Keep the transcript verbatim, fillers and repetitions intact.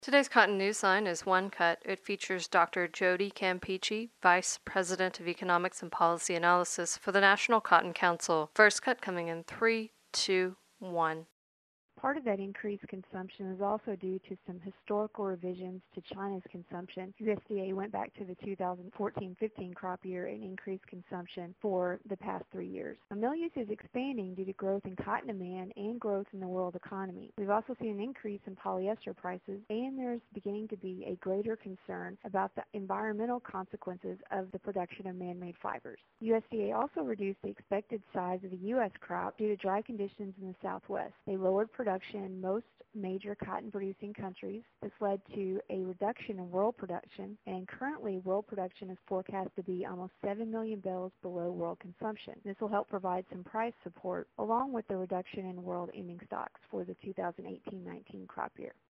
Today's Cotton Newsline is One Cut. It features Doctor Jody Campeachy, Vice President of Economics and Policy Analysis for the National Cotton Council. First cut coming in three, two, one. Part of that increased consumption is also due to some historical revisions to China's consumption. U S D A went back to the two thousand fourteen fifteen crop year and increased consumption for the past three years. Now, mill use is expanding due to growth in cotton demand and growth in the world economy. We've also seen an increase in polyester prices, and there's beginning to be a greater concern about the environmental consequences of the production of man-made fibers. U S D A also reduced the expected size of the U S crop due to dry conditions in the Southwest. They lowered production in most major cotton-producing countries. This led to a reduction in world production, and currently world production is forecast to be almost seven million bales below world consumption. This will help provide some price support along with the reduction in world ending stocks for the two thousand eighteen nineteen crop year.